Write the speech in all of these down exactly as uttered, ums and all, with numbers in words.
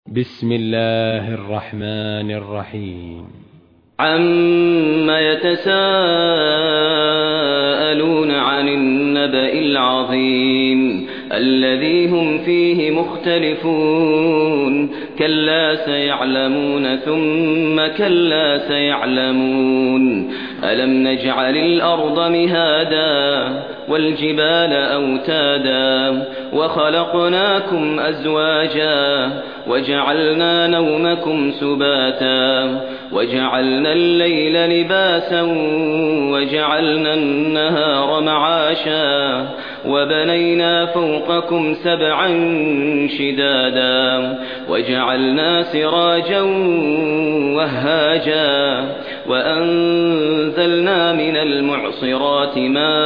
بسم الله الرحمن الرحيم. عما يتساءلون عن النبأ العظيم الذي هم فيه مختلفون كلا سيعلمون ثم كلا سيعلمون ألم نجعل الأرض مهادا والجبال أوتادا وخلقناكم أزواجا وجعلنا نومكم سباتا وجعلنا الليل لباسا وجعلنا النهار معاشا وبنينا فوقكم سبعا شدادا وجعلنا سراجا وهاجا وأنزلنا من المعصرات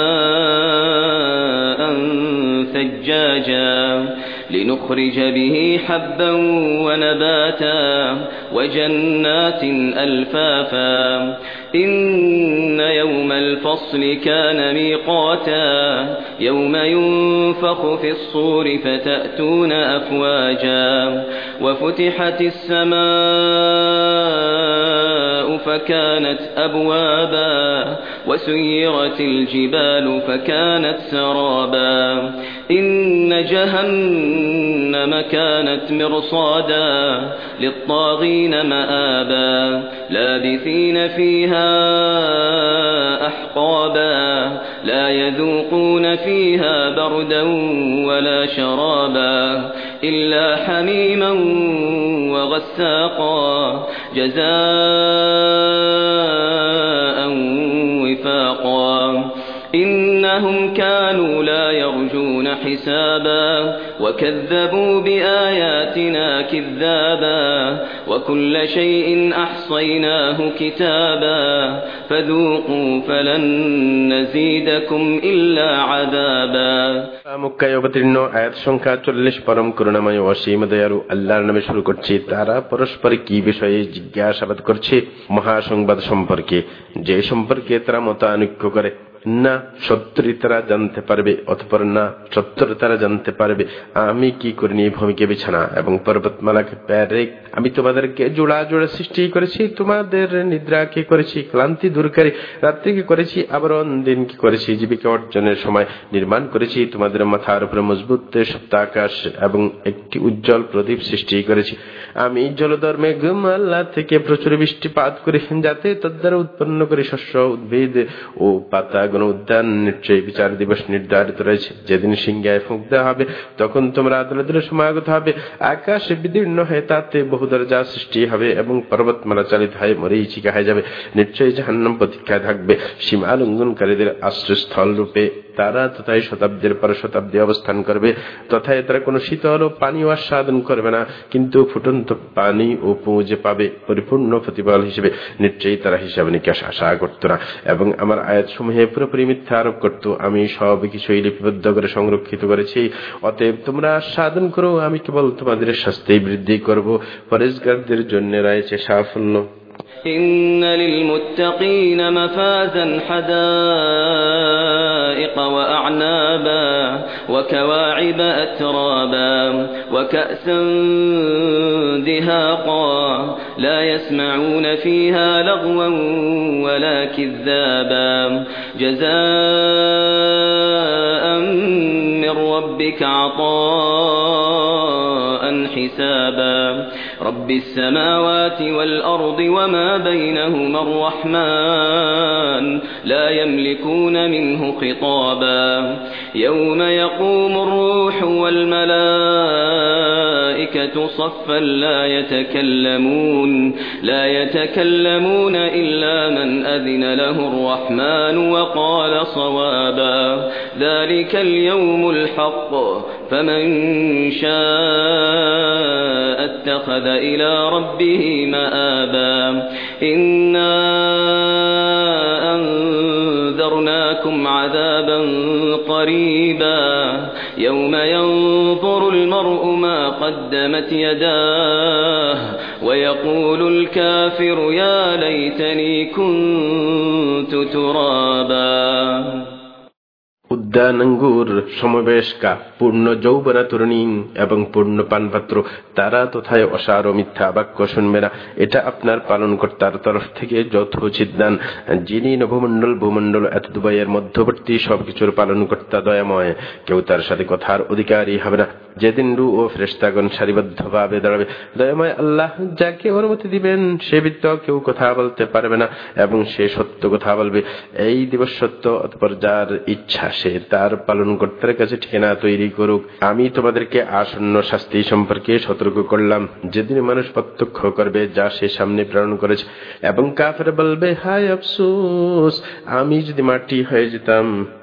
ماء ثجاجا لنخرج به حبا ونباتا وجنات ألفافا إن يوم الفصل كان ميقاتا يوم ينفخ في الصور فتأتون أفواجا وفتحت السماء فكانت أبوابا وسيرت الجبال فكانت سرابا إن جهنم كانت مرصادا للطاغين مآبا لابثين فيها أحقابا لا يذوقون فيها بردا ولا شرابا إلا حميما وغساقا جزاء وفاقا إنهم كانوا لا يرجون حسابا وكذبوا بآياتنا كذابا وكل شيء أحصيناه كتابا فذوقوا فلن نزيدكم إلا عذابا মক্কায় অবতীর্ণ আয়াত সংখ্যা চল্লিশ। পরম করুণাময় অসীম দয়ালু আল্লাহর নামে শুরু করছি। তারা পরস্পর কি বিষয়ে জিজ্ঞাসাবাদ করছে? মহাসংবাদ সম্পর্কে, যে সম্পর্কে তারা মতানৈক্য করে। না সত্যি তারা জানতে পারবে, অতঃপর না সত্যি তারা জানতে পারবে আমি কি করিনি ভূমিকে বিছানা এবং পর্বতমালাকে প্যারেক। আমি তোমাদেরকে জোড়া জোড়া সৃষ্টি করেছি, তোমাদের নিদ্রাকে করেছি ক্লান্তি দূরকারী, রাত্রিকে করেছি আবরণ, দিনকে করেছি জীবিকা অর্জনের সময়, নির্মাণ করেছি তোমাদের মাথার উপরে মজবুত সপ্ত আকাশ এবং একটি উজ্জ্বল প্রদীপ সৃষ্টি করেছি। আমি জলধর মেঘম আল্লাহ থেকে প্রচুর বৃষ্টিপাত করি, যাতে তদ্বারা উৎপন্ন করে শস্য উদ্ভিদ ও পাতা উদ্যান। নিশ্চয়ই বিচার দিবস নির্ধারিত রয়েছে, যেদিন সিংহায় ফুঁক দেওয়া হবে, তখন তোমরা আদালতের সমাগত হবে। আকাশ বিদীর্ণ হয়ে তাতে বহু দরজা সৃষ্টি হবে এবং পর্বতমালা চালিত হয়ে মরীচিকা হয়ে যাবে। নিশ্চয়ই জাহান্নাম প্রতীক্ষায় থাকবে সীমা লঙ্ঘনকারীদের আশ্রয়স্থল রূপে। তারা তথায় শতাব্দীর পর শতাব্দী অবস্থান করবে, তথায় তারা কোনো শীতল ও পানীয় আস্বাদন করবে না, কিন্তু ফুটন্ত পানি ও পৌঁছে পাবে পরিপূর্ণ প্রতিফল হিসেবে। নিশ্চয়ই তারা হিসাব নিকাশ আশা করত না এবং আমার আয়াত সমূহে পুরোপুরি মিথ্যা আরোপ করত। আমি সব কিছুই লিপিবদ্ধ করে সংরক্ষিত করেছি, অতএব তোমরা আস্বাদন করো, আমি কেবল তোমাদের শাস্তি বৃদ্ধি করব। পরেজগারদের জন্য রয়েছে সাফল্য। إن للمتقين مفازا حدائق وأعنابا وكواعب أترابا وكأسا دهاقا لا يسمعون فيها لغوا ولا كذابا جزاء من ربك عطاء حسابا رب السماوات والأرض وما بينهما الرحمن لا يملكون منه خطابا يوم يقوم الروح والملائكة صفا لا يتكلمون لا يتكلمون إلا من أذن له الرحمن وقال صوابا ذلك اليوم الحق فمن شاء اتخذ إلى ربه مآبا إنا أنذرناكم عذابا قريبا يوم ينظر المرء ما قدمت يداه ويقول الكافر يا ليتني كنت ترابا উদ্যানাঙ্গুর সমবেশকা পূর্ণ যৌবনা তরুণী এবং পূর্ণ পানপাত্র তারা তথায় অসার ও মিথ্যা বাক্য শুনবে না। এটা আপনার পালনকর্তার তরফ থেকে যথোচিত দান, যিনি নভমণ্ডল ভূমণ্ডল এত দুবাইয়ের মধ্যবর্তী সবকিছুর পালনকর্তা দয়াময়। কেউ তার সাথে কথার অধিকারী হবে না। যেদিন রু ও ফেরেশতাগণ সারিবদ্ধ ভাবে দাঁড়াবে, দয়াময় আল্লাহ যাকে অনুমতি দিবেন সে ব্যতীত কেউ কথা বলতে পারবে না এবং সে সত্য কথা বলবে। এই দিবস সত্য, অতঃপর যার ইচ্ছা সে তার পালনকর্তার কাছে ঠিকানা তৈরি করুক। আমি তোমাদেরকে আসন্ন শাস্তি সম্পর্কে সতর্ক করলাম, যেদিন মানুষ প্রত্যক্ষ করবে যা সে সামনে প্রেরণ করেছে, এবং কাফের বলবে হায় আফসোস, আমি যদি মাটি হয়ে যেতাম